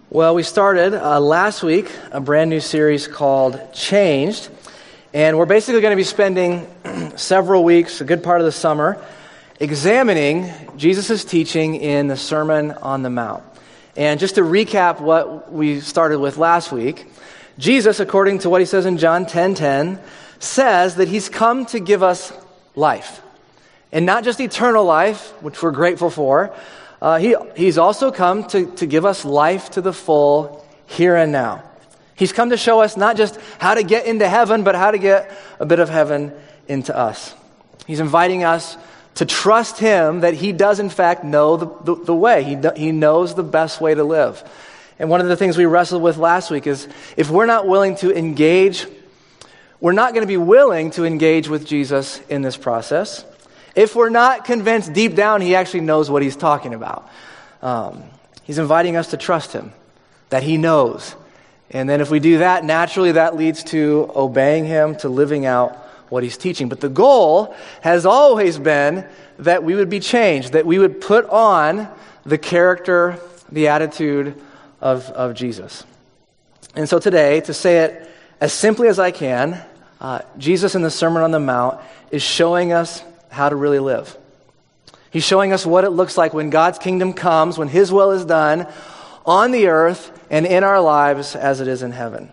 Well, we started last week a brand new series called Changed, and we're basically going to be spending several weeks, a good part of the summer, examining Jesus' teaching in the Sermon on the Mount. And just to recap what we started with last week, Jesus, according to what he says in John 10:10, says that he's come to give us life. And not just eternal life, which we're grateful for. He's also come to give us life to the full here and now. He's come to show us not just how to get into heaven, but how to get a bit of heaven into us. He's inviting us to trust him that he does in fact know the way. He knows the best way to live. And one of the things we wrestled with last week is if we're not willing to engage, we're not going to be willing to engage with Jesus in this process. If we're not convinced deep down he actually knows what he's talking about. He's inviting us to trust him, that he knows. And then if we do that, naturally that leads to obeying him, to living out what he's teaching. But the goal has always been that we would be changed, that we would put on the character, the attitude of Jesus. And so today, to say it as simply as I can, Jesus in the Sermon on the Mount is showing us how to really live. He's showing us what it looks like when God's kingdom comes, when his will is done on the earth and in our lives as it is in heaven.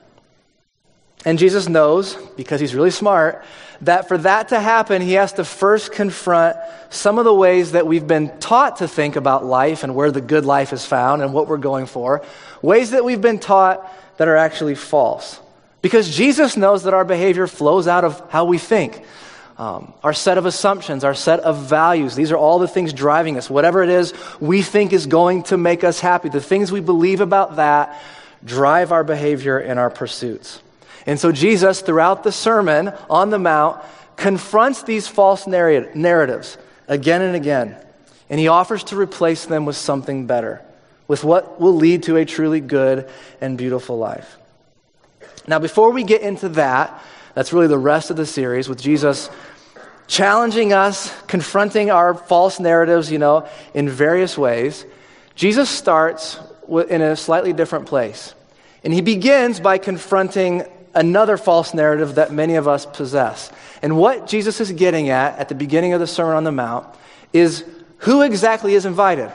And Jesus knows, because he's really smart, that for that to happen, he has to first confront some of the ways that we've been taught to think about life and where the good life is found and what we're going for. Ways that we've been taught that are actually false. Because Jesus knows that our behavior flows out of how we think. Our set of assumptions, our set of values, these are all the things driving us. Whatever it is we think is going to make us happy, the things we believe about that drive our behavior and our pursuits. And so Jesus, throughout the Sermon on the Mount, confronts these false narratives again and again. And he offers to replace them with something better, with what will lead to a truly good and beautiful life. Now, before we get into that, that's really the rest of the series, with Jesus challenging us, confronting our false narratives, in various ways. Jesus starts in a slightly different place. And he begins by confronting another false narrative that many of us possess. And what Jesus is getting at the beginning of the Sermon on the Mount is who exactly is invited?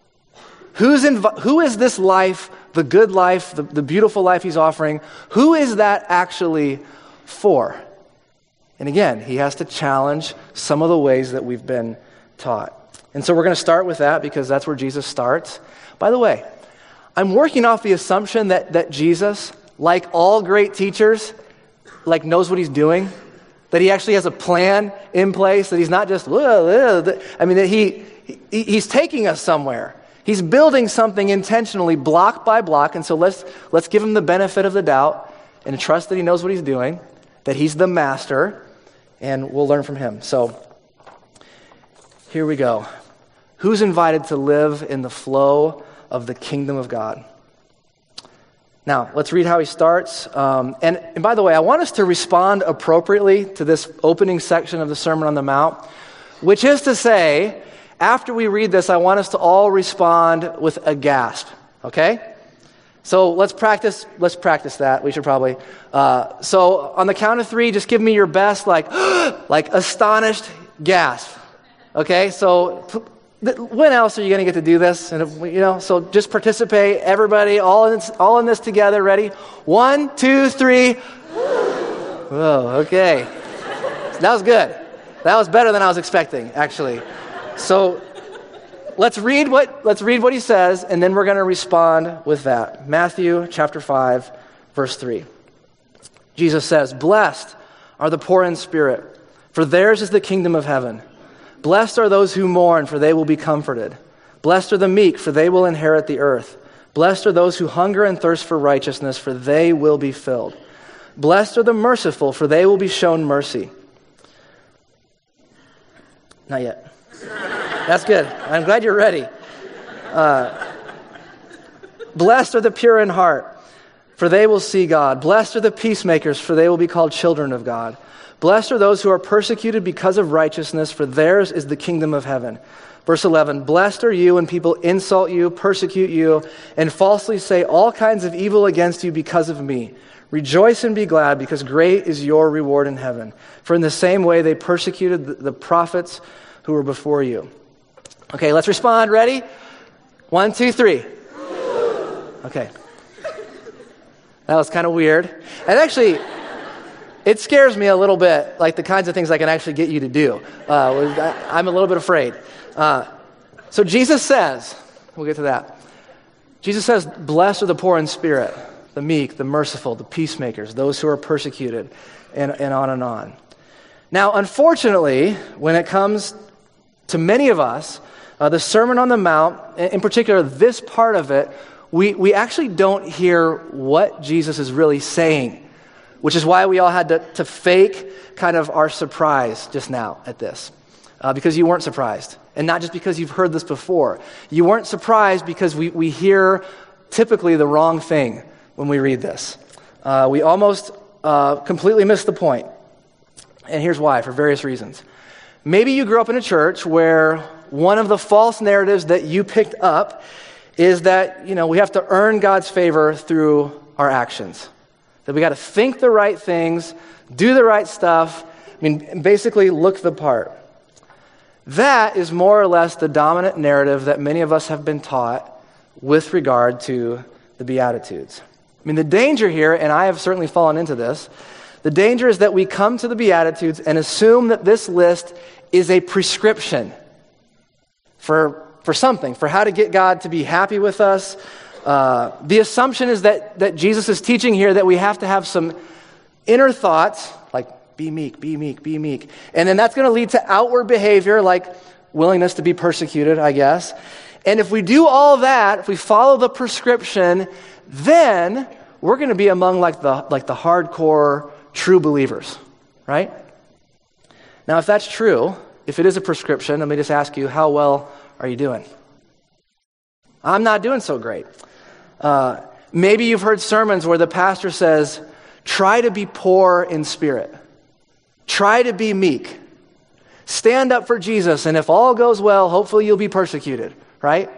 Who is this life, the good life, the beautiful life he's offering? Who is that actually for? And again, he has to challenge some of the ways that we've been taught. And so we're going to start with that because that's where Jesus starts. By the way, I'm working off the assumption that Jesus, like all great teachers, knows what he's doing, that he actually has a plan in place, that he's not just, that he's taking us somewhere. He's building something intentionally, block by block, and so let's give him the benefit of the doubt and trust that he knows what he's doing, that he's the master, and we'll learn from him. So, here we go. Who's invited to live in the flow of the kingdom of God? Now, let's read how he starts. And by the way, I want us to respond appropriately to this opening section of the Sermon on the Mount, which is to say, after we read this, I want us to all respond with a gasp, okay? So let's practice that. We should probably. So on the count of three, just give me your best, like astonished gasp. Okay? So when else are you going to get to do this? And so just participate, everybody, all in this together. Ready? 1, 2, 3. Whoa. Okay. That was good. That was better than I was expecting, actually. So let's read what he says, and then we're going to respond with that. Matthew chapter 5, verse 3. Jesus says, "Blessed are the poor in spirit, for theirs is the kingdom of heaven. Blessed are those who mourn, for they will be comforted. Blessed are the meek, for they will inherit the earth. Blessed are those who hunger and thirst for righteousness, for they will be filled. Blessed are the merciful, for they will be shown mercy." Not yet. That's good. I'm glad you're ready. Blessed are the pure in heart, for they will see God. Blessed are the peacemakers, for they will be called children of God. Blessed are those who are persecuted because of righteousness, for theirs is the kingdom of heaven. Verse 11, blessed are you when people insult you, persecute you, and falsely say all kinds of evil against you because of me. Rejoice and be glad, because great is your reward in heaven. For in the same way they persecuted the prophets who were before you. Okay, let's respond. Ready? 1, 2, 3. Okay. That was kind of weird. And actually, it scares me a little bit, like the kinds of things I can actually get you to do. I'm a little bit afraid. So Jesus says, we'll get to that. Jesus says, blessed are the poor in spirit, the meek, the merciful, the peacemakers, those who are persecuted, and on and on. Now, unfortunately, when it comes to many of us, the Sermon on the Mount, in particular this part of it, we actually don't hear what Jesus is really saying, which is why we all had to fake kind of our surprise just now at this, because you weren't surprised. And not just because you've heard this before. You weren't surprised because we hear typically the wrong thing when we read this. We almost completely miss the point. And here's why, for various reasons. Maybe you grew up in a church where one of the false narratives that you picked up is that, we have to earn God's favor through our actions. That we got to think the right things, do the right stuff, basically look the part. That is more or less the dominant narrative that many of us have been taught with regard to the Beatitudes. The danger here, and I have certainly fallen into this, the danger is that we come to the Beatitudes and assume that this list is a prescription for something, for how to get God to be happy with us. The assumption is that Jesus is teaching here that we have to have some inner thoughts, like be meek, be meek, be meek. And then that's going to lead to outward behavior, like willingness to be persecuted, I guess. And if we do all that, if we follow the prescription, then we're going to be among like the hardcore true believers, right? Now, if that's true, if it is a prescription, let me just ask you, how well are you doing? I'm not doing so great. Maybe you've heard sermons where the pastor says, try to be poor in spirit. Try to be meek. Stand up for Jesus, and if all goes well, hopefully you'll be persecuted, right?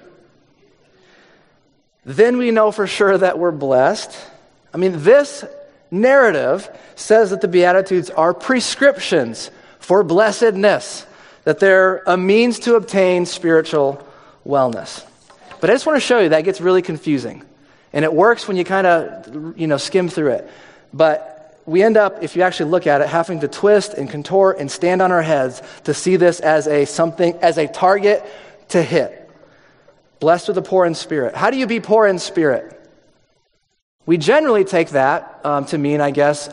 Then we know for sure that we're blessed. This narrative says that the Beatitudes are prescriptions for blessedness, that they're a means to obtain spiritual wellness. But I just want to show you that gets really confusing. And it works when you kind of, skim through it. But we end up, if you actually look at it, having to twist and contort and stand on our heads to see this as a target to hit. Blessed are the poor in spirit. How do you be poor in spirit? We generally take that to mean, I guess,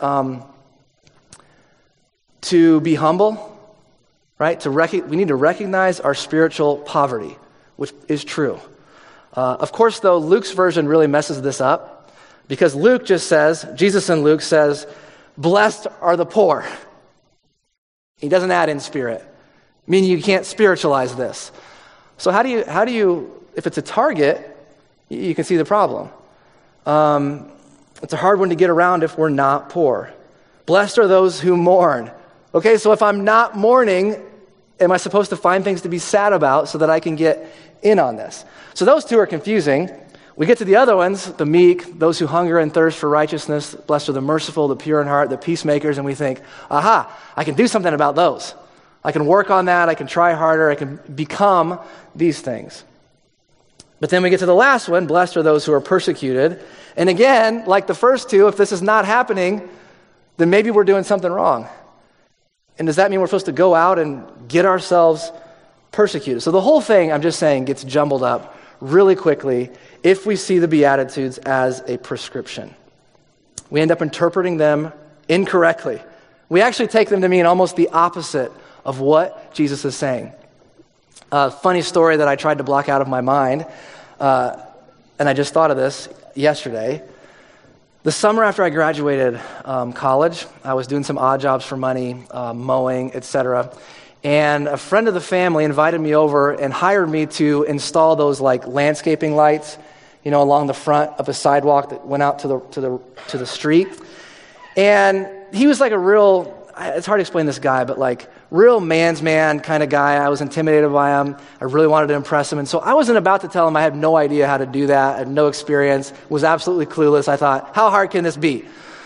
to be humble, right? We need to recognize our spiritual poverty, which is true. Of course, though, Luke's version really messes this up, because Luke just says, Jesus in Luke says, blessed are the poor. He doesn't add in spirit, meaning you can't spiritualize this. So how do you, if it's a target, you can see the problem. It's a hard one to get around if we're not poor. Blessed are those who mourn. Okay, so if I'm not mourning, am I supposed to find things to be sad about so that I can get in on this? So those two are confusing. We get to the other ones, the meek, those who hunger and thirst for righteousness, blessed are the merciful, the pure in heart, the peacemakers, and we think, aha, I can do something about those. I can work on that, I can try harder, I can become these things. But then we get to the last one, blessed are those who are persecuted. And again, like the first two, if this is not happening, then maybe we're doing something wrong. And does that mean we're supposed to go out and get ourselves persecuted? So the whole thing, I'm just saying, gets jumbled up really quickly if we see the Beatitudes as a prescription. We end up interpreting them incorrectly. We actually take them to mean almost the opposite of what Jesus is saying. A funny story that I tried to block out of my mind, and I just thought of this yesterday. The summer after I graduated college, I was doing some odd jobs for money, mowing, etc. And a friend of the family invited me over and hired me to install those like landscaping lights, along the front of a sidewalk that went out to the street. And he was like a real, it's hard to explain this guy, but like real man's man kind of guy. I was intimidated by him. I really wanted to impress him. And so I wasn't about to tell him I had no idea how to do that. I had no experience, was absolutely clueless. I thought, how hard can this be?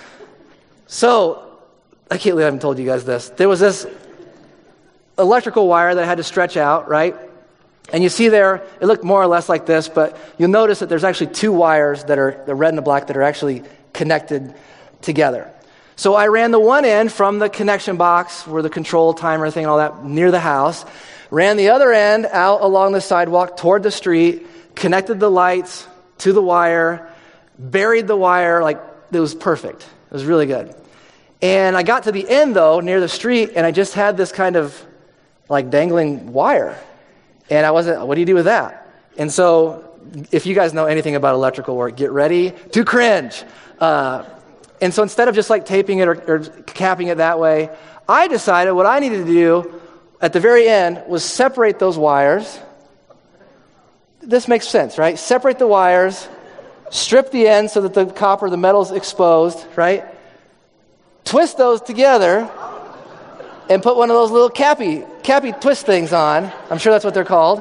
So I can't believe I haven't told you guys this. There was this electrical wire that I had to stretch out, right? And you see there, it looked more or less like this, but you'll notice that there's actually two wires that are the red and the black that are actually connected together. So I ran the one end from the connection box where the control timer thing and all that near the house, ran the other end out along the sidewalk toward the street, connected the lights to the wire, buried the wire, like it was perfect. It was really good. And I got to the end though, near the street, and I just had this kind of like dangling wire. And I wasn't, what do you do with that? And so if you guys know anything about electrical work, get ready to cringe. And so instead of just like taping it or capping it that way, I decided what I needed to do at the very end was separate those wires. This makes sense, right? Separate the wires, strip the ends so that the copper, the metal's exposed, right? Twist those together and put one of those little cappy twist things on. I'm sure that's what they're called.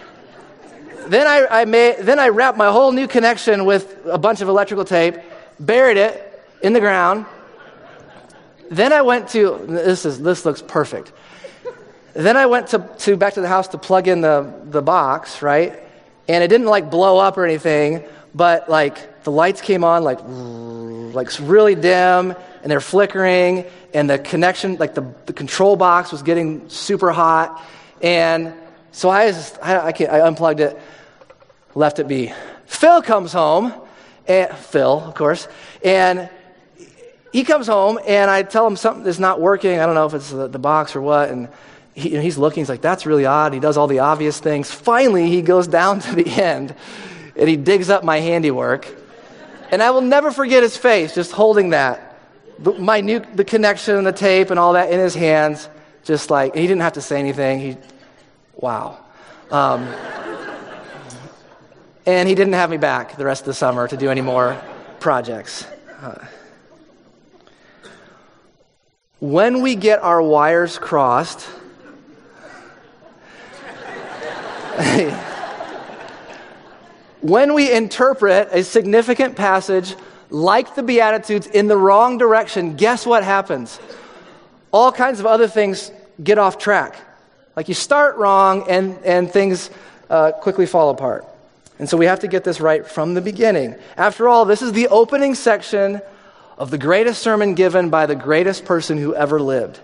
Then I wrapped my whole new connection with a bunch of electrical tape, buried it in the ground. Then I went to, this looks perfect. Then I went to back to the house to plug in the box, right? And it didn't like blow up or anything, but like the lights came on like really dim, and they're flickering, and the connection, like the control box was getting super hot. And so I unplugged it, left it be. Phil comes home, Phil, of course, and he comes home, and I tell him something is not working. I don't know if it's the box or what, and he's looking. He's like, that's really odd. He does all the obvious things. Finally, he goes down to the end, and he digs up my handiwork. And I will never forget his face, just holding that. The connection and the tape and all that in his hands, just like, and he didn't have to say anything. Wow. And he didn't have me back the rest of the summer to do any more projects. When we get our wires crossed, when we interpret a significant passage like the Beatitudes in the wrong direction, guess what happens? All kinds of other things get off track. Like you start wrong and things quickly fall apart. And so we have to get this right from the beginning. After all, this is the opening section of the greatest sermon given by the greatest person who ever lived.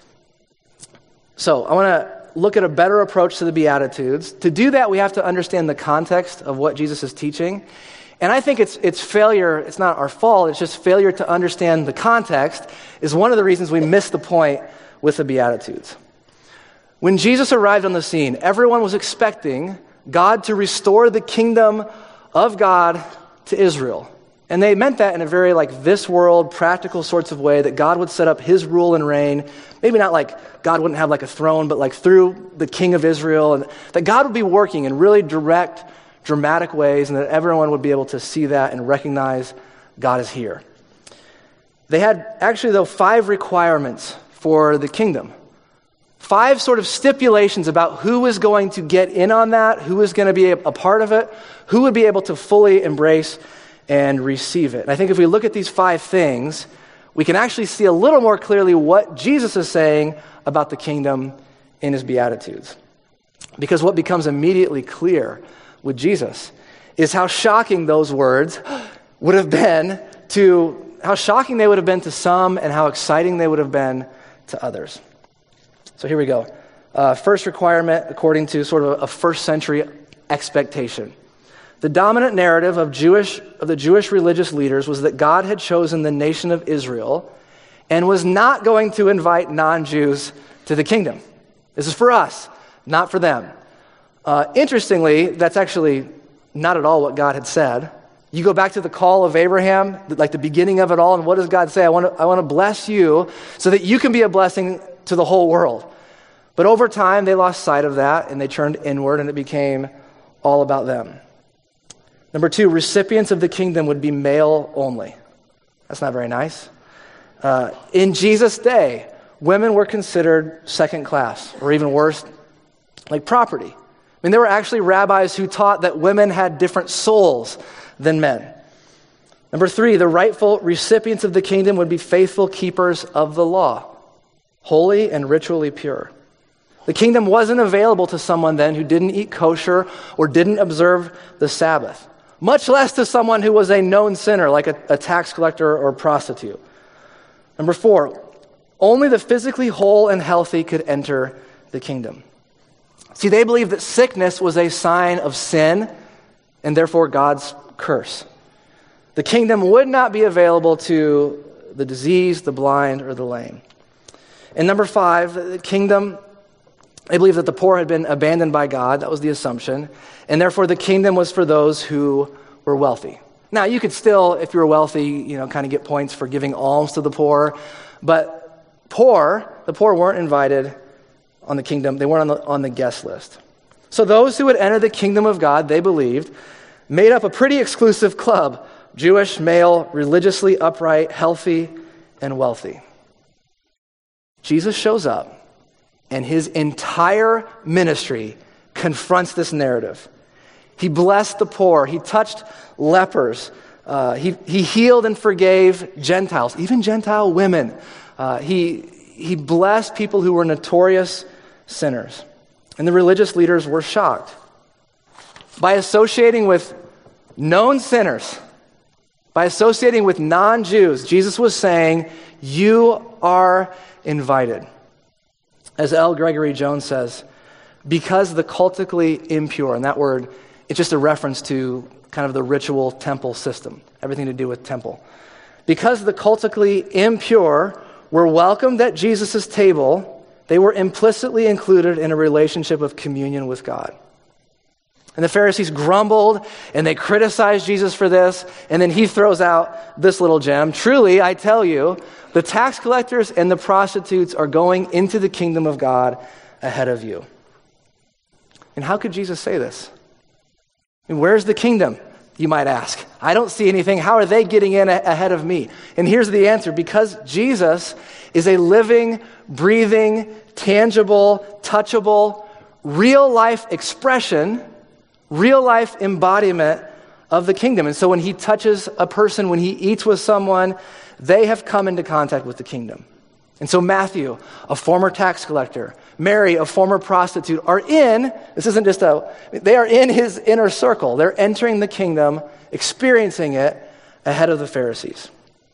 So I want to look at a better approach to the Beatitudes. To do that, we have to understand the context of what Jesus is teaching. And I think it's failure, it's not our fault, it's just failure to understand the context is one of the reasons we miss the point with the Beatitudes. When Jesus arrived on the scene, everyone was expecting God to restore the kingdom of God to Israel. And they meant that in a very like this world, practical sorts of way, that God would set up his rule and reign. Maybe not like God wouldn't have like a throne, but like through the king of Israel, and that God would be working in really direct, dramatic ways, and that everyone would be able to see that and recognize God is here. They had actually, though, 5 requirements for the kingdom. 5 sort of stipulations about who was going to get in on that, who was going to be a part of it, who would be able to fully embrace and receive it. And I think if we look at these 5 things, we can actually see a little more clearly what Jesus is saying about the kingdom in his Beatitudes. Because what becomes immediately clear with Jesus is how shocking those words would have been to, how shocking they would have been to some and how exciting they would have been to others. So here we go. First requirement, according to sort of a first century expectation. The dominant narrative of the Jewish religious leaders was that God had chosen the nation of Israel and was not going to invite non-Jews to the kingdom. This is for us, not for them. Interestingly, that's actually not at all what God had said. You go back to the call of Abraham, like the beginning of it all, and what does God say? I want to bless you so that you can be a blessing to the whole world. But over time, they lost sight of that, and they turned inward, and it became all about them. Number 2, recipients of the kingdom would be male only. That's not very nice. In Jesus' day, women were considered second class, or even worse, like property. I mean, there were actually rabbis who taught that women had different souls than men. Number 3, the rightful recipients of the kingdom would be faithful keepers of the law, holy and ritually pure. The kingdom wasn't available to someone then who didn't eat kosher or didn't observe the Sabbath, much less to someone who was a known sinner like a tax collector or prostitute. Number 4, only the physically whole and healthy could enter the kingdom. See, they believed that sickness was a sign of sin and therefore God's curse. The kingdom would not be available to the diseased, the blind, or the lame. And number 5, the kingdom, they believed that the poor had been abandoned by God. That was the assumption. And therefore the kingdom was for those who were wealthy. Now, you could still, if you were wealthy, kind of get points for giving alms to the poor. But the poor weren't invited on the kingdom. They weren't on the guest list. So those who would enter the kingdom of God, they believed, made up a pretty exclusive club: Jewish, male, religiously upright, healthy, and wealthy. Jesus shows up, and his entire ministry confronts this narrative. He blessed the poor. He touched lepers. He healed and forgave Gentiles, even Gentile women. He blessed people who were notorious sinners. And the religious leaders were shocked. By associating with known sinners, by associating with non-Jews, Jesus was saying, you are invited. As L. Gregory Jones says, because the cultically impure, and that word, it's just a reference to kind of the ritual temple system, everything to do with temple. Because the cultically impure were welcomed at Jesus' table, they were implicitly included in a relationship of communion with God. And the Pharisees grumbled, and they criticized Jesus for this, and then he throws out this little gem. Truly, I tell you, the tax collectors and the prostitutes are going into the kingdom of God ahead of you. And how could Jesus say this? And where's the kingdom, you might ask? I don't see anything. How are they getting in ahead of me? And here's the answer. Because Jesus is a living, breathing, tangible, touchable, real-life expression, real-life embodiment of the kingdom. And so when he touches a person, when he eats with someone, they have come into contact with the kingdom. And so Matthew, a former tax collector, Mary, a former prostitute, they are in his inner circle. They're entering the kingdom, experiencing it ahead of the Pharisees.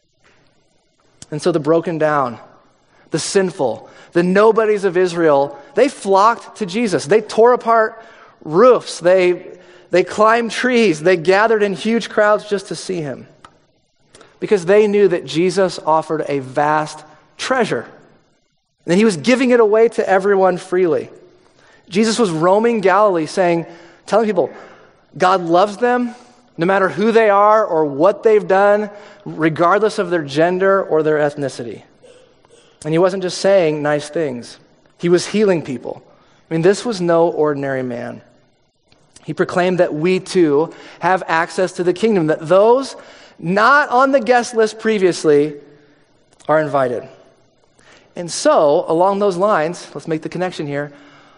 And so the broken down, the sinful, the nobodies of Israel, they flocked to Jesus. They tore apart roofs. They climbed trees. They gathered in huge crowds just to see him. Because they knew that Jesus offered a vast treasure. And he was giving it away to everyone freely. Jesus was roaming Galilee telling people, God loves them no matter who they are or what they've done, regardless of their gender or their ethnicity. And he wasn't just saying nice things. He was healing people. I mean, this was no ordinary man. He proclaimed that we too have access to the kingdom, that those not on the guest list previously are invited. And so, along those lines, let's make the connection here.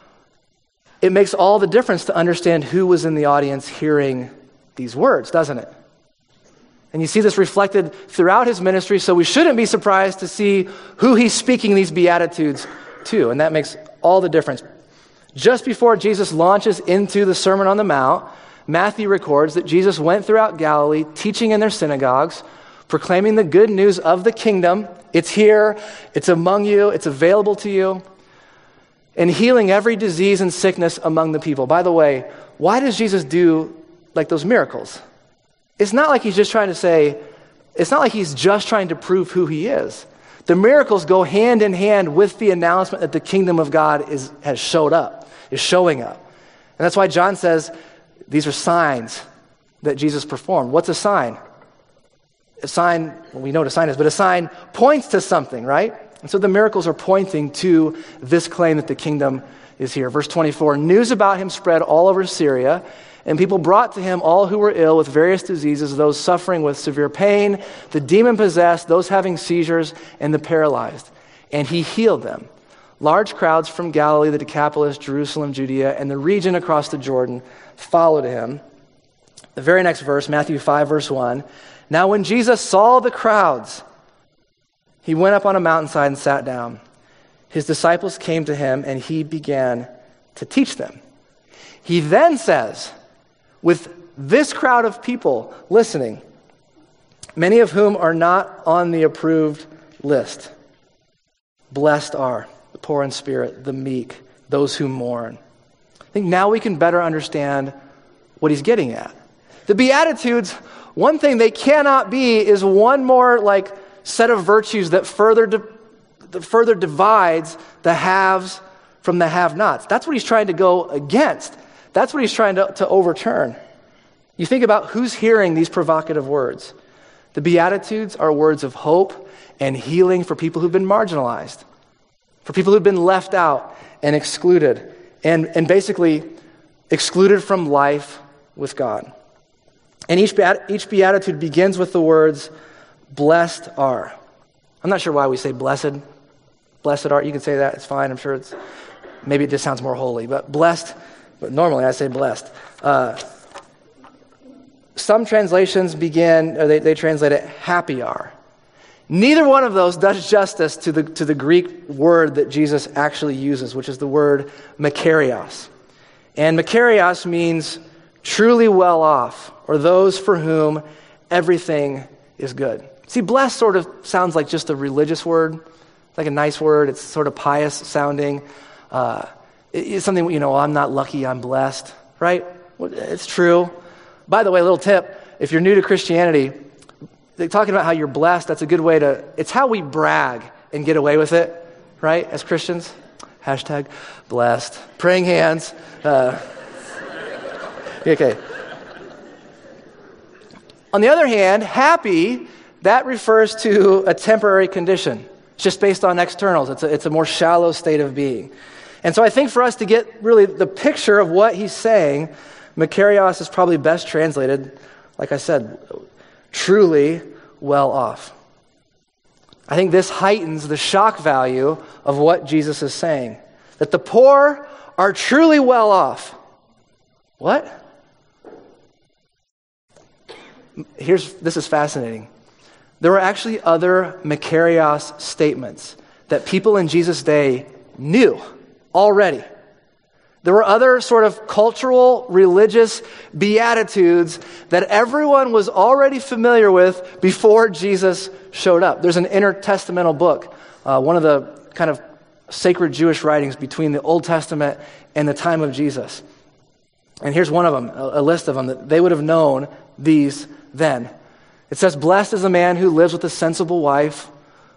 It makes all the difference to understand who was in the audience hearing these words, doesn't it? And you see this reflected throughout his ministry, so we shouldn't be surprised to see who he's speaking these Beatitudes to, and that makes all the difference. Just before Jesus launches into the Sermon on the Mount, Matthew records that Jesus went throughout Galilee, teaching in their synagogues, proclaiming the good news of the kingdom. It's here, it's among you, it's available to you, and healing every disease and sickness among the people. By the way, why does Jesus do like those miracles? It's not like he's just trying to prove who he is. The miracles go hand in hand with the announcement that the kingdom of God is showing up. And that's why John says these are signs that Jesus performed. What's a sign? A sign, well, we know what a sign is, but a sign points to something, right? And so the miracles are pointing to this claim that the kingdom is here. Verse 24, news about him spread all over Syria, And people brought to him all who were ill with various diseases, those suffering with severe pain, the demon-possessed, those having seizures, and the paralyzed. And he healed them. Large crowds from Galilee, the Decapolis, Jerusalem, Judea, and the region across the Jordan followed him. The very next verse, Matthew 5, verse 1. Now when Jesus saw the crowds, he went up on a mountainside and sat down. His disciples came to him, and he began to teach them. He then says, with this crowd of people listening, many of whom are not on the approved list, blessed are the poor in spirit, the meek, those who mourn. I think now we can better understand what he's getting at. The Beatitudes, one thing they cannot be is one more set of virtues that further divides the haves from the have-nots. That's what he's trying to go against. That's what he's trying to overturn. You think about who's hearing these provocative words. The Beatitudes are words of hope and healing for people who've been marginalized, for people who've been left out and excluded, and basically excluded from life with God. And each beatitude begins with the words, blessed are. I'm not sure why we say blessed. Blessed are. You can say that. It's fine. I'm sure maybe it just sounds more holy. But blessed, but normally I say blessed. Some translations they translate it happy are. Neither one of those does justice to the Greek word that Jesus actually uses, which is the word makarios. And makarios means truly well off, or those for whom everything is good. See, blessed sort of sounds like just a religious word. It's like a nice word. It's sort of pious sounding. It's something, I'm not lucky, I'm blessed, right? It's true. By the way, a little tip, if you're new to Christianity, talking about how you're blessed, that's a good way it's how we brag and get away with it, right, as Christians. Hashtag blessed. Praying hands. Okay. On the other hand, happy, that refers to a temporary condition. It's just based on externals. It's a more shallow state of being. And so I think for us to get really the picture of what he's saying, makarios is probably best translated, like I said, truly well off. I think this heightens the shock value of what Jesus is saying. That the poor are truly well off. What? This is fascinating. There were actually other makarios statements that people in Jesus' day knew already. There were other sort of cultural, religious beatitudes that everyone was already familiar with before Jesus showed up. There's an intertestamental book, one of the kind of sacred Jewish writings between the Old Testament and the time of Jesus. And here's one of them, a list of them, that they would have known these then. It says, blessed is a man who lives with a sensible wife.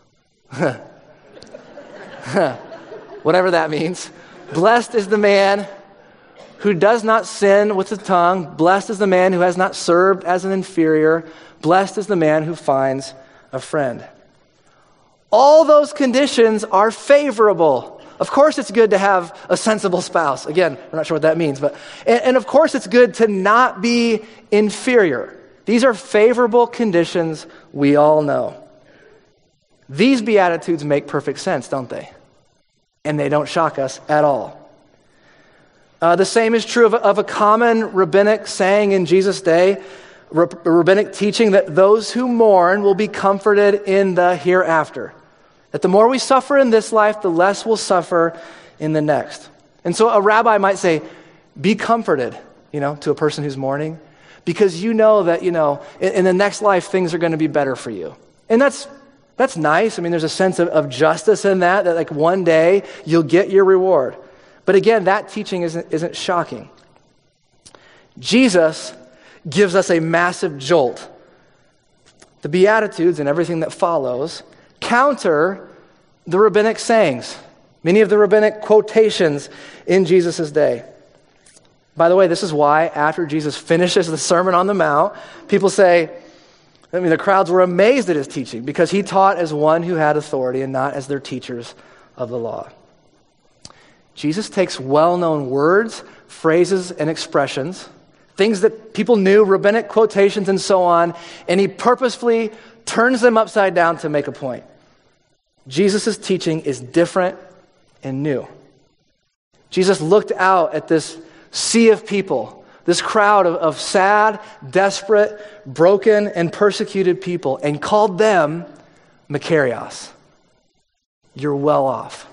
Whatever that means. Blessed is the man who does not sin with the tongue. Blessed is the man who has not served as an inferior. Blessed is the man who finds a friend. All those conditions are favorable. Of course it's good to have a sensible spouse. Again, we're not sure what that means. And of course it's good to not be inferior. These are favorable conditions we all know. These Beatitudes make perfect sense, don't they? And they don't shock us at all. The same is true of a common rabbinic saying in Jesus' day, rabbinic teaching that those who mourn will be comforted in the hereafter. That the more we suffer in this life, the less we'll suffer in the next. And so a rabbi might say, be comforted, to a person who's mourning, because you know that, in the next life, things are going to be better for you. And that's nice. I mean, there's a sense of justice in that like one day you'll get your reward. But again, that teaching isn't shocking. Jesus gives us a massive jolt. The Beatitudes and everything that follows counter the rabbinic sayings, many of the rabbinic quotations in Jesus' day. By the way, this is why after Jesus finishes the Sermon on the Mount, people say, the crowds were amazed at his teaching because he taught as one who had authority and not as their teachers of the law. Jesus takes well-known words, phrases, and expressions, things that people knew, rabbinic quotations and so on, and he purposefully turns them upside down to make a point. Jesus' teaching is different and new. Jesus looked out at this sea of people, this crowd of sad, desperate, broken, and persecuted people, and called them Makarios. You're well off.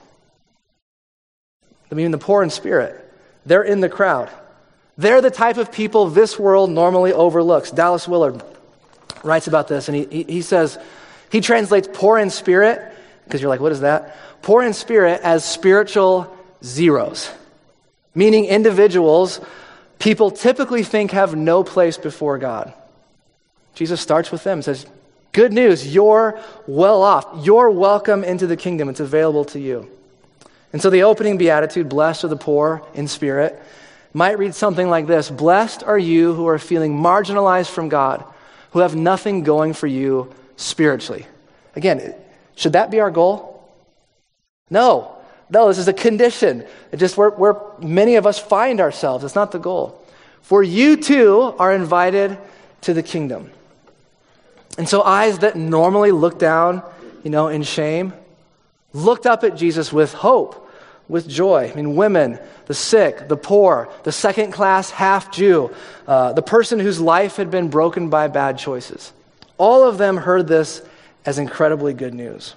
I mean, the poor in spirit, they're in the crowd. They're the type of people this world normally overlooks. Dallas Willard writes about this, and he says, he translates poor in spirit, because you're like, what is that? Poor in spirit as spiritual zeros, meaning individuals people typically think have no place before God. Jesus starts with them and says, good news, you're well off. You're welcome into the kingdom. It's available to you. And so the opening beatitude, blessed are the poor in spirit, might read something like this: blessed are you who are feeling marginalized from God, who have nothing going for you spiritually. Again, should that be our goal? No, this is a condition. It's just where many of us find ourselves. It's not the goal. For you too are invited to the kingdom. And so eyes that normally look down, in shame, looked up at Jesus with hope, with joy. I mean, women, the sick, the poor, the second-class half-Jew, the person whose life had been broken by bad choices. All of them heard this as incredibly good news.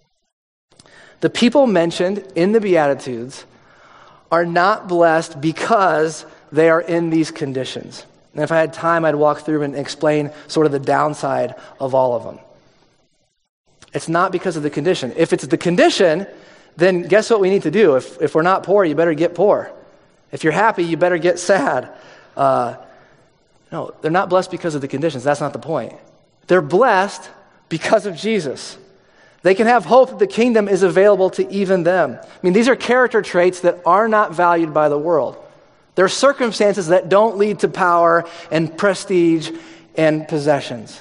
The people mentioned in the Beatitudes are not blessed because they are in these conditions. And if I had time, I'd walk through and explain sort of the downside of all of them. It's not because of the condition. If it's the condition, then guess what we need to do? If we're not poor, you better get poor. If you're happy, you better get sad. No, they're not blessed because of the conditions. That's not the point. They're blessed because of Jesus. They can have hope that the kingdom is available to even them. I mean, these are character traits that are not valued by the world. They're circumstances that don't lead to power and prestige and possessions.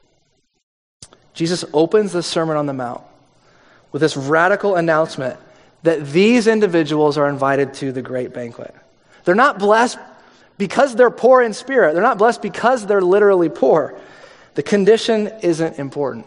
Jesus opens the Sermon on the Mount with this radical announcement that these individuals are invited to the great banquet. They're not blessed because they're poor in spirit. They're not blessed because they're literally poor. The condition isn't important.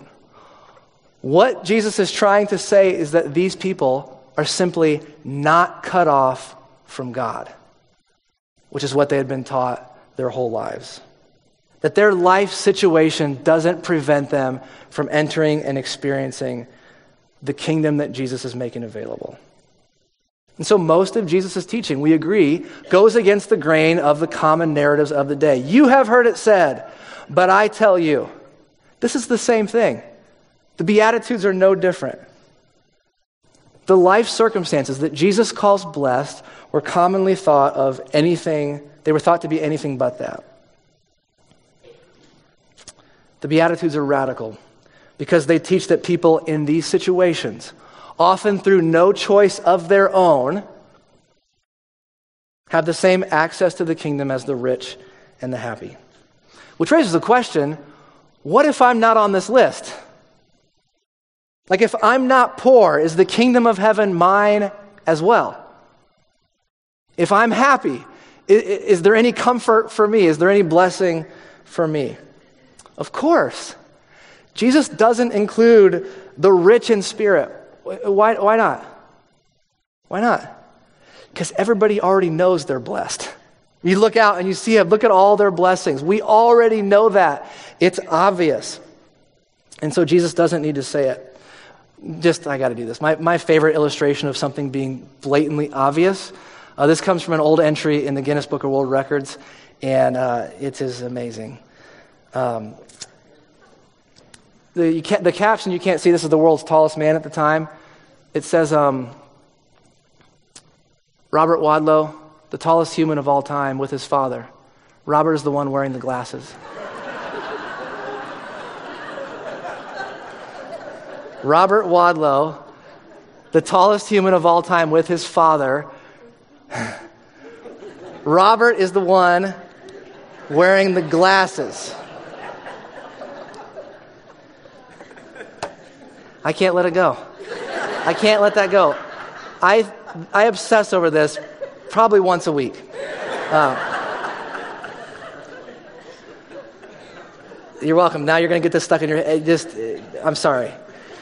What Jesus is trying to say is that these people are simply not cut off from God, which is what they had been taught their whole lives. That their life situation doesn't prevent them from entering and experiencing the kingdom that Jesus is making available. And so most of Jesus' teaching, we agree, goes against the grain of the common narratives of the day. You have heard it said, but I tell you. This is the same thing. The Beatitudes are no different. The life circumstances that Jesus calls blessed were commonly thought of they were thought to be anything but that. The Beatitudes are radical because they teach that people in these situations, often through no choice of their own, have the same access to the kingdom as the rich and the happy. Which raises the question, what if I'm not on this list? Like, if I'm not poor, is the kingdom of heaven mine as well? If I'm happy, is there any comfort for me? Is there any blessing for me? Of course. Jesus doesn't include the rich in spirit. Why not? Why not? Because everybody already knows they're blessed. You look out and you see it. Look at all their blessings. We already know that. It's obvious. And so Jesus doesn't need to say it. I got to do this. My favorite illustration of something being blatantly obvious, this comes from an old entry in the Guinness Book of World Records, and it is amazing. The caption, you can't see, this is the world's tallest man at the time. It says, Robert Wadlow, the tallest human of all time, with his father. Robert is the one wearing the glasses. Robert Wadlow, the tallest human of all time, with his father. Robert is the one wearing the glasses. I can't let it go. I can't let that go. I obsess over this probably once a week. You're welcome. Now you're going to get this stuck in your head. I'm sorry.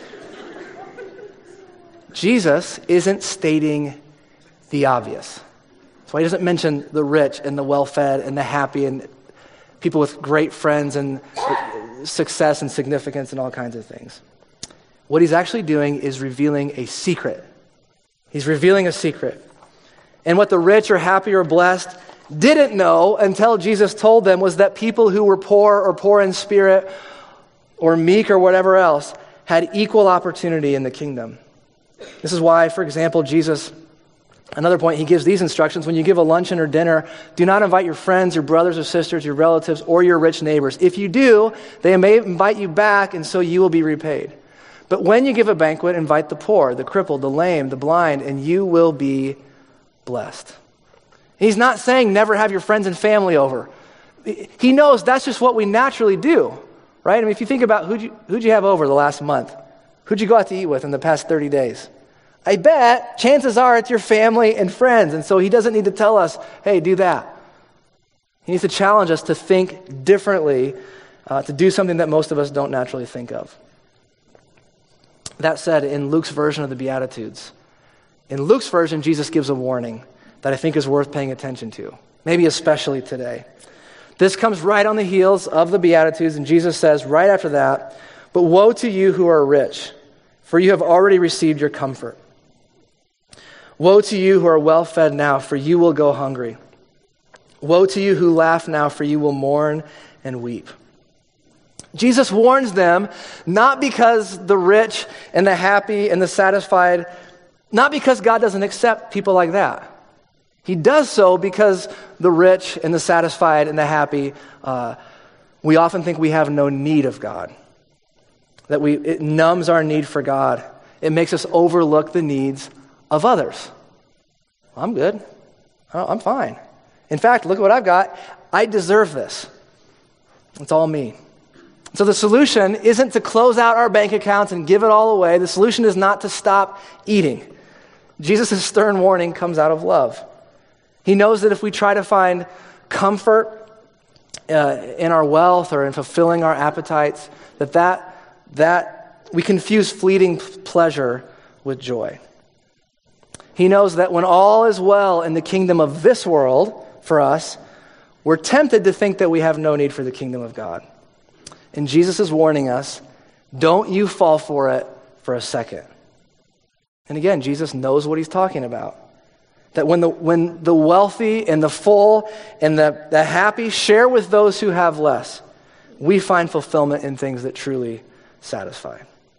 Jesus isn't stating the obvious. That's why he doesn't mention the rich and the well-fed and the happy and people with great friends and success and significance and all kinds of things. What he's actually doing is revealing a secret. He's revealing a secret. And what the rich or happy or blessed didn't know until Jesus told them was that people who were poor or poor in spirit or meek or whatever else had equal opportunity in the kingdom. This is why, for example, Jesus, another point, he gives these instructions. When you give a luncheon or dinner, do not invite your friends, your brothers or sisters, your relatives, or your rich neighbors. If you do, they may invite you back, and so you will be repaid. But when you give a banquet, invite the poor, the crippled, the lame, the blind, and you will be blessed. He's not saying never have your friends and family over. He knows that's just what we naturally do, right? I mean, if you think about who'd you have over the last month? Who'd you go out to eat with in the past 30 days? I bet chances are it's your family and friends, and so he doesn't need to tell us, hey, do that. He needs to challenge us to think differently, to do something that most of us don't naturally think of. That said, in Luke's version of the Beatitudes, in Luke's version, Jesus gives a warning that I think is worth paying attention to, maybe especially today. This comes right on the heels of the Beatitudes, and Jesus says right after that, but woe to you who are rich, for you have already received your comfort. Woe to you who are well fed now, for you will go hungry. Woe to you who laugh now, for you will mourn and weep. Jesus warns them not because the rich and the happy and the satisfied, not because God doesn't accept people like that. He does so because the rich and the satisfied and the happy, we often think we have no need of God. That it numbs our need for God. It makes us overlook the needs of others. I'm good. I'm fine. In fact, look at what I've got. I deserve this. It's all me. So the solution isn't to close out our bank accounts and give it all away. The solution is not to stop eating. Jesus' stern warning comes out of love. He knows that if we try to find comfort in our wealth or in fulfilling our appetites, that we confuse fleeting pleasure with joy. He knows that when all is well in the kingdom of this world for us, we're tempted to think that we have no need for the kingdom of God. And Jesus is warning us, don't you fall for it for a second. And again, Jesus knows what he's talking about. That when the wealthy and the full and the happy share with those who have less, we find fulfillment in things that truly satisfy.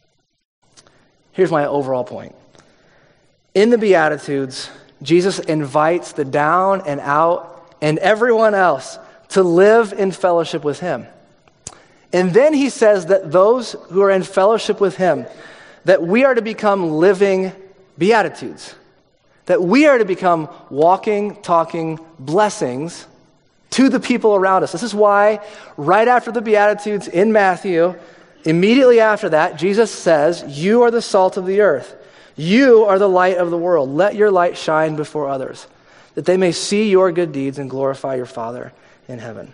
Here's my overall point. In the Beatitudes, Jesus invites the down and out and everyone else to live in fellowship with him. And then he says that those who are in fellowship with him, that we are to become living Beatitudes. That we are to become walking, talking blessings to the people around us. This is why right after the Beatitudes in Matthew, immediately after that, Jesus says, you are the salt of the earth. You are the light of the world. Let your light shine before others, that they may see your good deeds and glorify your Father in heaven.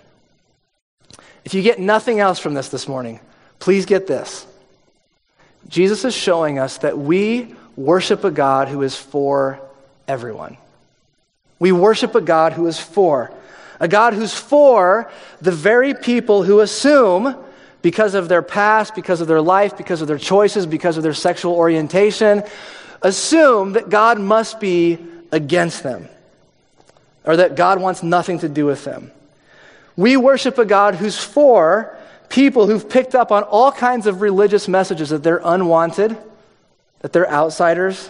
If you get nothing else from this morning, please get this. Jesus is showing us that we worship a God who is for everyone. We worship a God who is for. A God who's for the very people who assume, because of their past, because of their life, because of their choices, because of their sexual orientation, assume that God must be against them, or that God wants nothing to do with them. We worship a God who's for people who've picked up on all kinds of religious messages that they're unwanted, that they're outsiders.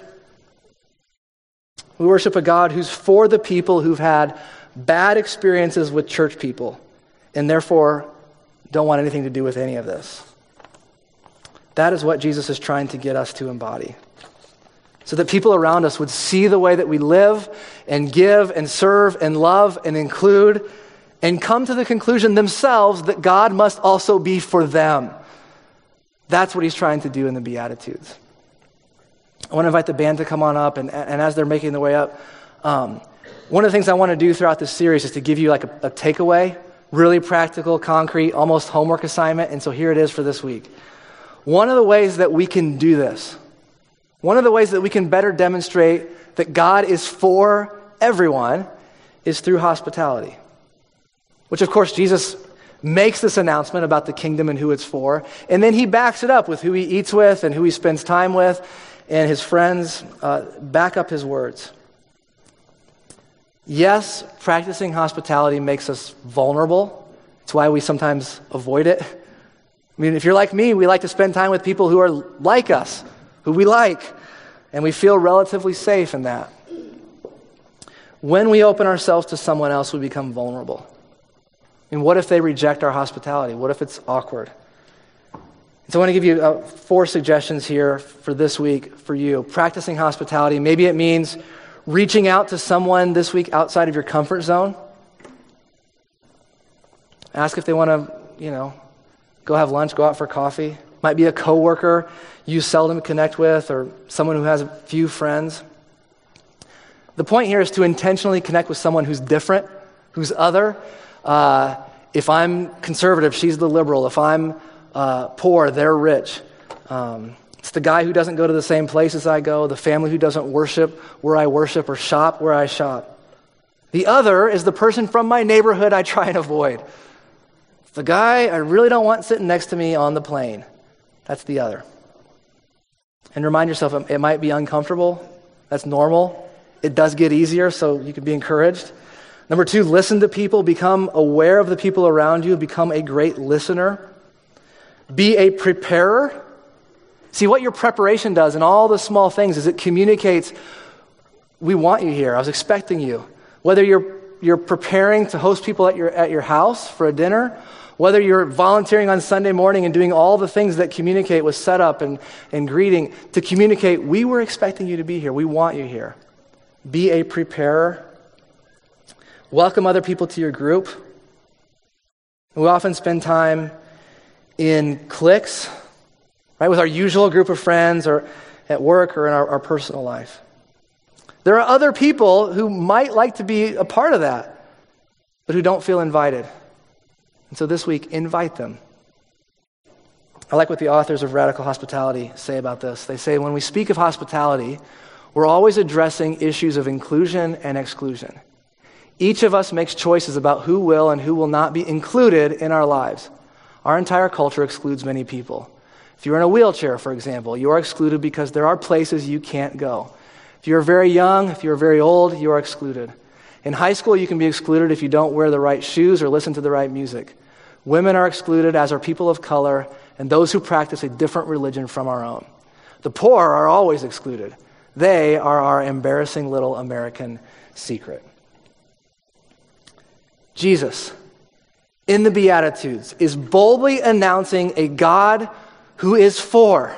We worship a God who's for the people who've had bad experiences with church people and therefore don't want anything to do with any of this. That is what Jesus is trying to get us to embody. So that people around us would see the way that we live and give and serve and love and include and come to the conclusion themselves that God must also be for them. That's what he's trying to do in the Beatitudes. I want to invite the band to come on up, and as they're making their way up, one of the things I want to do throughout this series is to give you like a takeaway really practical, concrete, almost homework assignment, and so here it is for this week. One of the ways that we can do this, one of the ways that we can better demonstrate that God is for everyone is through hospitality. Which, of course, Jesus makes this announcement about the kingdom and who it's for, and then he backs it up with who he eats with and who he spends time with, and his friends back up his words. Yes, practicing hospitality makes us vulnerable. It's why we sometimes avoid it. I mean, if you're like me, we like to spend time with people who are like us, who we like, and we feel relatively safe in that. When we open ourselves to someone else, we become vulnerable. And what if they reject our hospitality? What if it's awkward? So I want to give you 4 suggestions here for this week for you. Practicing hospitality. Maybe it means reaching out to someone this week outside of your comfort zone. Ask if they want to, go have lunch, go out for coffee. Might be a coworker you seldom connect with, or someone who has a few friends. The point here is to intentionally connect with someone who's different, who's other. If I'm conservative, she's the liberal. If I'm poor, they're rich. It's the guy who doesn't go to the same places I go, the family who doesn't worship where I worship or shop where I shop. The other is the person from my neighborhood I try and avoid. It's the guy I really don't want sitting next to me on the plane. That's the other. And remind yourself, it might be uncomfortable. That's normal. It does get easier, so you can be encouraged. Number 2, listen to people. Become aware of the people around you. Become a great listener. Be a preparer. See, what your preparation does in all the small things is it communicates, we want you here. I was expecting you. Whether you're preparing to host people at your house for a dinner, whether you're volunteering on Sunday morning and doing all the things that communicate with setup and greeting, to communicate, we were expecting you to be here. We want you here. Be a preparer. Welcome other people to your group. We often spend time in cliques, right, with our usual group of friends or at work or in our personal life. There are other people who might like to be a part of that, but who don't feel invited. And so this week, invite them. I like what the authors of Radical Hospitality say about this. They say, when we speak of hospitality, we're always addressing issues of inclusion and exclusion. Each of us makes choices about who will and who will not be included in our lives. Our entire culture excludes many people. If you're in a wheelchair, for example, you are excluded because there are places you can't go. If you're very young, if you're very old, you are excluded. In high school, you can be excluded if you don't wear the right shoes or listen to the right music. Women are excluded, as are people of color and those who practice a different religion from our own. The poor are always excluded. They are our embarrassing little American secret. Jesus, in the Beatitudes, is boldly announcing a God who is for.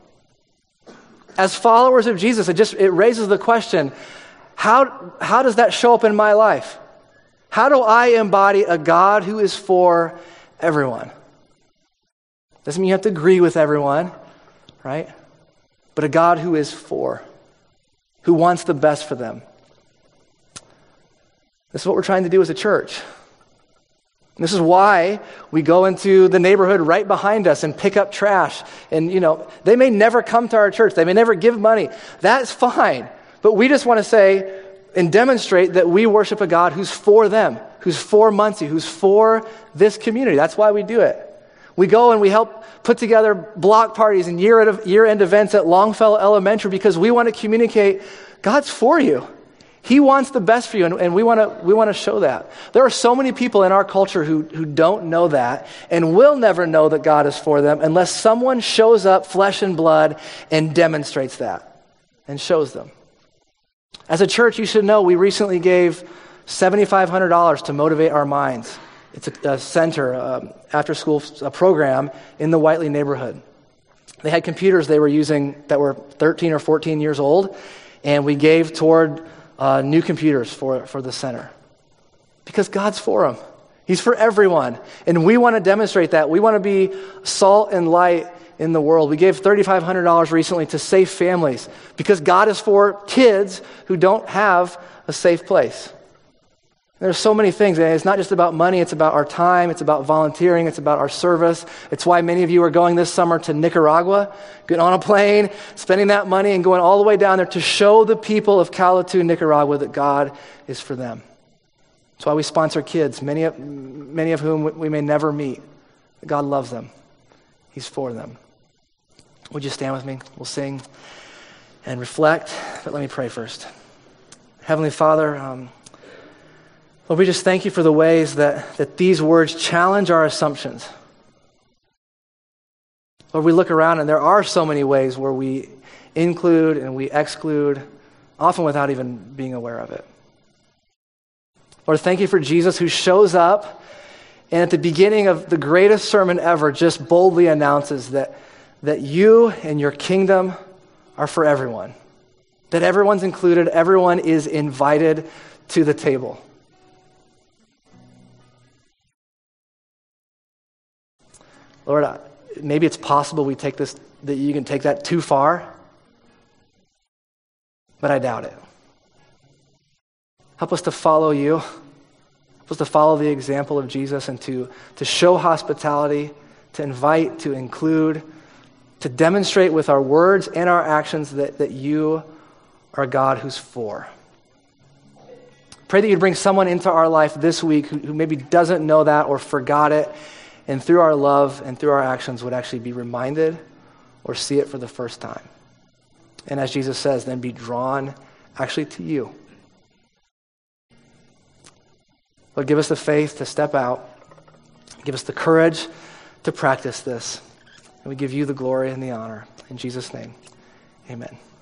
As followers of Jesus, it raises the question, how does that show up in my life? How do I embody a God who is for everyone? Doesn't mean you have to agree with everyone, right? But a God who is for, who wants the best for them. This is what we're trying to do as a church. And this is why we go into the neighborhood right behind us and pick up trash. And, they may never come to our church. They may never give money. That's fine. But we just want to say and demonstrate that we worship a God who's for them, who's for Muncie, who's for this community. That's why we do it. We go and we help put together block parties and year-end events at Longfellow Elementary because we want to communicate God's for you. He wants the best for you, and we want to show that. There are so many people in our culture who don't know that and will never know that God is for them unless someone shows up flesh and blood and demonstrates that and shows them. As a church, you should know we recently gave $7,500 to Motivate Our Minds. It's a center, after-school program in the Whiteley neighborhood. They had computers they were using that were 13 or 14 years old, and we gave toward new computers for the center. Because God's for them. He's for everyone. And we want to demonstrate that. We want to be salt and light in the world. We gave $3,500 recently to Safe Families because God is for kids who don't have a safe place. There's so many things. And it's not just about money. It's about our time. It's about volunteering. It's about our service. It's why many of you are going this summer to Nicaragua, getting on a plane, spending that money, and going all the way down there to show the people of Calatu, Nicaragua, that God is for them. That's why we sponsor kids, many of whom we may never meet. God loves them. He's for them. Would you stand with me? We'll sing and reflect, but let me pray first. Heavenly Father, Lord, we just thank you for the ways that these words challenge our assumptions. Lord, we look around and there are so many ways where we include and we exclude, often without even being aware of it. Lord, thank you for Jesus who shows up and at the beginning of the greatest sermon ever just boldly announces that you and your kingdom are for everyone. That everyone's included, everyone is invited to the table. Lord, maybe it's possible that you can take that too far, but I doubt it. Help us to follow you. Help us to follow the example of Jesus and to show hospitality, to invite, to include, to demonstrate with our words and our actions that you are a God who's for. Pray that you'd bring someone into our life this week who maybe doesn't know that or forgot it, and through our love and through our actions would actually be reminded or see it for the first time. And as Jesus says, then be drawn actually to you. Lord, give us the faith to step out. Give us the courage to practice this. And we give you the glory and the honor. In Jesus' name, amen.